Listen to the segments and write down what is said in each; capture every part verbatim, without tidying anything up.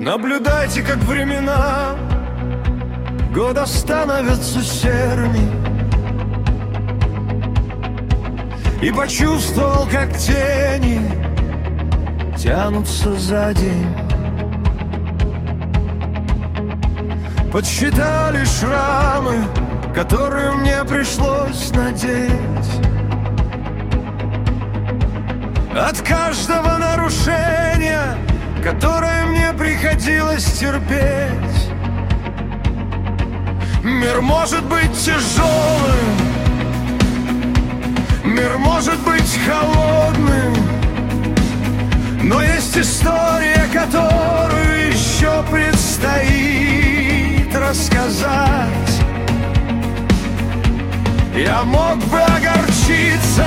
Наблюдайте, как времена года становятся серыми, и почувствовал, как тени тянутся за день. Подсчитали шрамы, которые мне пришлось надеть. От каждого нарушения, которое мне приходилось терпеть. Мир может быть тяжелым, мир может быть холодным, но есть история, которую еще предстоит рассказать. Я мог бы огорчиться,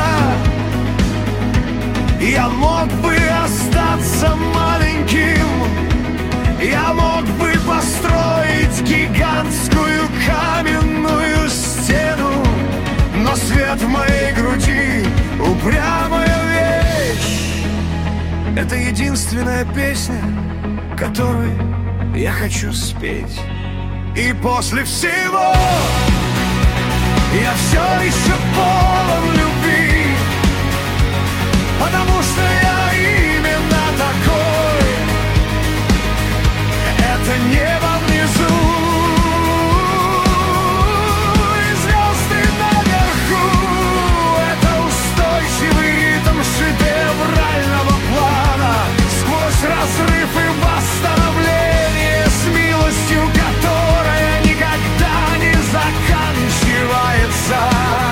я мог бы остаться маленьким, я мог бы построить гигантскую каменную стену, но свет в моей груди — упрямая вещь. Это единственная песня, которую я хочу спеть. И после всего я все еще полон любви, потому что я именно такой. Это небо внизу и звезды наверху. Это устойчивый ритм шедеврального плана, сквозь разрыв и восстановление, с милостью, которая никогда не заканчивается.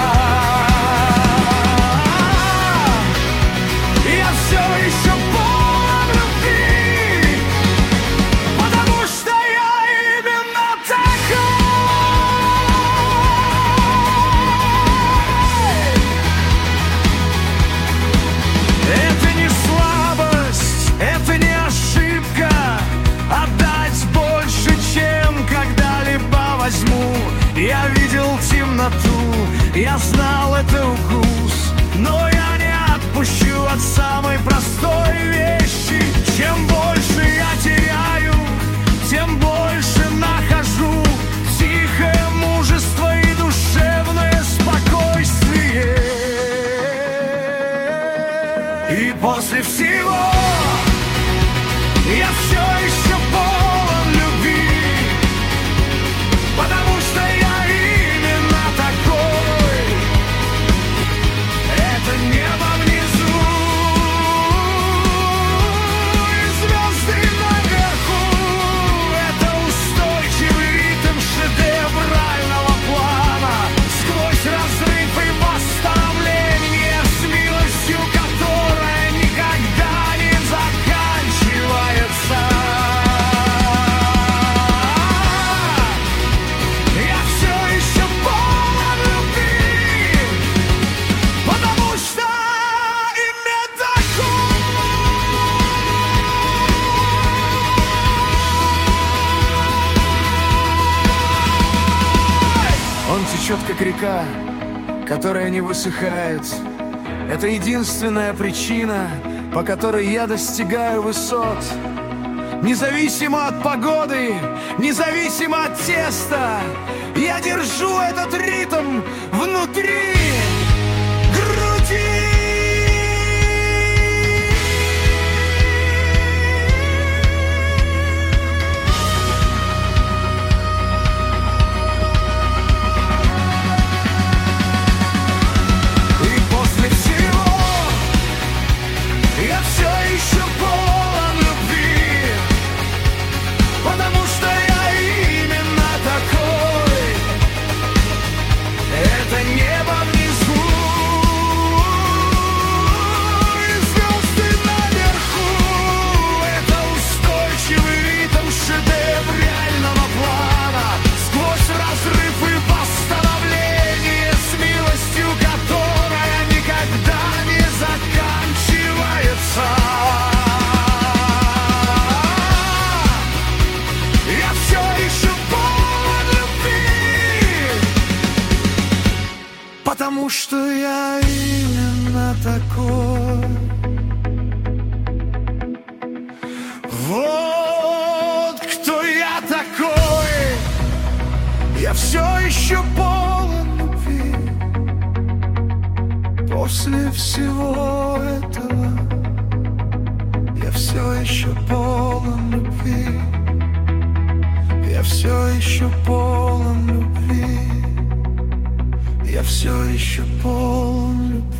Я видел темноту, я знал это укус, но я не отпущу от самой простой вещи. Чем больше я теряю, тем больше нахожу тихое мужество и душевное спокойствие. И после всего я все еще полон любви, потому что я небо внизу и звезды наверху. Это устойчивый ритм шедеврального плана, сквозь разрыв и восстановление, с милостью, которая никогда не заканчивается. Я все еще полон любви, потому что он течет, как река, которая не высыхает. Это единственная причина, по которой я достигаю высот. Независимо от погоды, независимо от теста, я держу этот ритм внутри груди. Небо внизу потому что я именно такой. Вот. все еще полон любви. После всего этого я все еще полон любви. Я все еще полон любви. Я все еще полон любви.